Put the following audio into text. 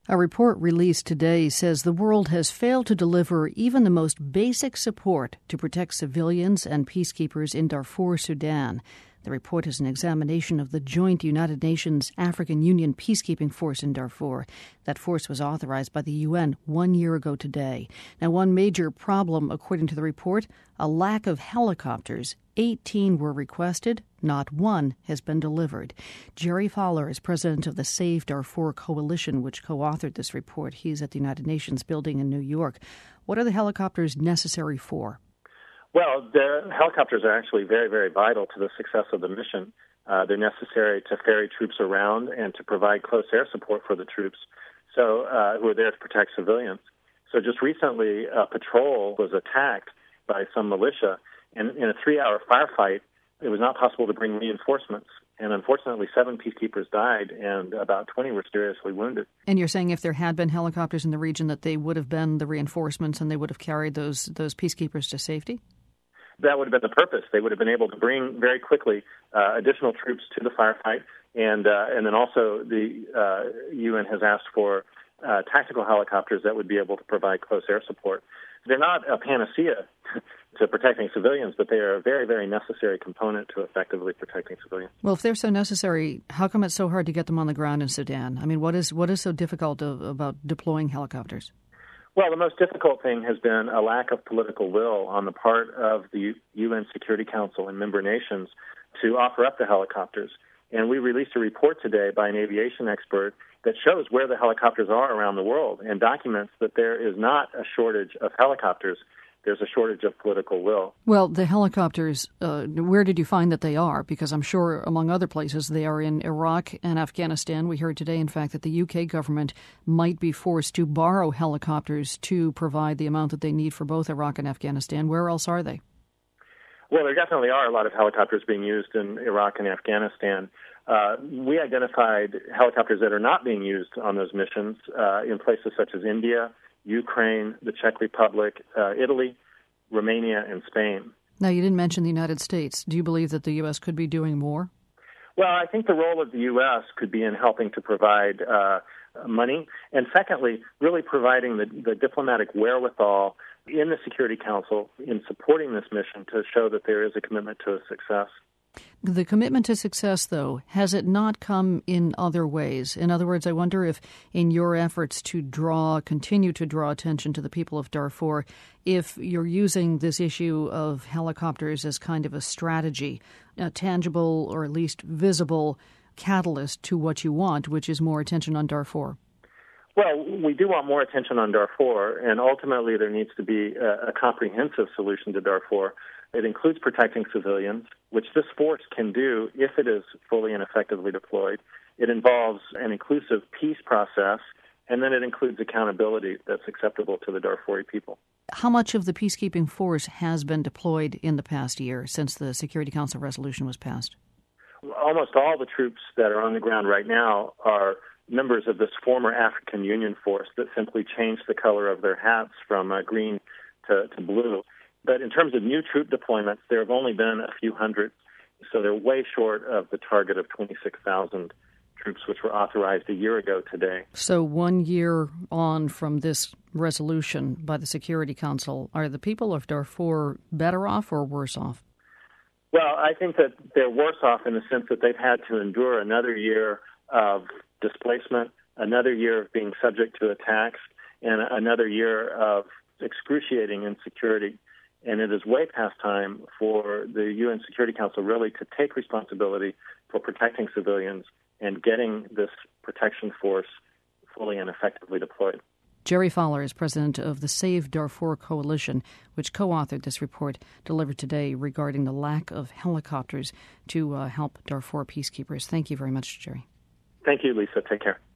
A report released today says the world has failed to deliver even the most basic support to protect civilians and peacekeepers in Darfur, Sudan. The report is an examination of the joint United Nations African Union peacekeeping force in Darfur. That force was authorized by the UN 1 year ago today. Now, one major problem, according to the report, a lack of helicopters. 18 were requested. Not one has been delivered. Jerry Fowler is president of the Save Darfur Coalition, which co-authored this report. He's at the United Nations building in New York. What are the helicopters necessary for? Well, the helicopters are actually very, very vital to the success of the mission. They're necessary to ferry troops around and to provide close air support for the troops who are there to protect civilians. So just recently, a patrol was attacked by some militia, and in a 3-hour firefight, it was not possible to bring reinforcements. And unfortunately, 7 peacekeepers died and about 20 were seriously wounded. And you're saying if there had been helicopters in the region that they would have been the reinforcements and they would have carried those peacekeepers to safety? That would have been the purpose. They would have been able to bring very quickly additional troops to the firefight. And then also the UN has asked for tactical helicopters that would be able to provide close air support. They're not a panacea to protecting civilians, but they are a very, very necessary component to effectively protecting civilians. Well, if they're so necessary, how come it's so hard to get them on the ground in Sudan? I mean, what is so difficult about deploying helicopters? Well, the most difficult thing has been a lack of political will on the part of the UN Security Council and member nations to offer up the helicopters. And we released a report today by an aviation expert that shows where the helicopters are around the world and documents that there is not a shortage of helicopters. There's a shortage of political will. Well, the helicopters, where did you find that they are? Because I'm sure, among other places, they are in Iraq and Afghanistan. We heard today, in fact, that the UK government might be forced to borrow helicopters to provide the amount that they need for both Iraq and Afghanistan. Where else are they? Well, there definitely are a lot of helicopters being used in Iraq and Afghanistan. We identified helicopters that are not being used on those missions in places such as India, Ukraine, the Czech Republic, Italy, Romania, and Spain. Now, you didn't mention the United States. Do you believe that the U.S. could be doing more? Well, I think the role of the U.S. could be in helping to provide money, and secondly, really providing the diplomatic wherewithal in the Security Council in supporting this mission to show that there is a commitment to its success. The commitment to success, though, has it not come in other ways? In other words, I wonder if in your efforts to continue to draw attention to the people of Darfur, if you're using this issue of helicopters as kind of a strategy, a tangible or at least visible catalyst to what you want, which is more attention on Darfur. Well, we do want more attention on Darfur, and ultimately there needs to be a comprehensive solution to Darfur. It includes protecting civilians, which this force can do if it is fully and effectively deployed. It involves an inclusive peace process, and then it includes accountability that's acceptable to the Darfuri people. How much of the peacekeeping force has been deployed in the past year since the Security Council resolution was passed? Almost all the troops that are on the ground right now are members of this former African Union force that simply changed the color of their hats from green to blue. But in terms of new troop deployments, there have only been a few hundred, so they're way short of the target of 26,000 troops, which were authorized a year ago today. So 1 year on from this resolution by the Security Council, are the people of Darfur better off or worse off? Well, I think that they're worse off in the sense that they've had to endure another year of displacement, another year of being subject to attacks, and another year of excruciating insecurity. And it is way past time for the UN Security Council really to take responsibility for protecting civilians and getting this protection force fully and effectively deployed. Jerry Fowler is president of the Save Darfur Coalition, which co-authored this report delivered today regarding the lack of helicopters to help Darfur peacekeepers. Thank you very much, Jerry. Thank you, Lisa. Take care.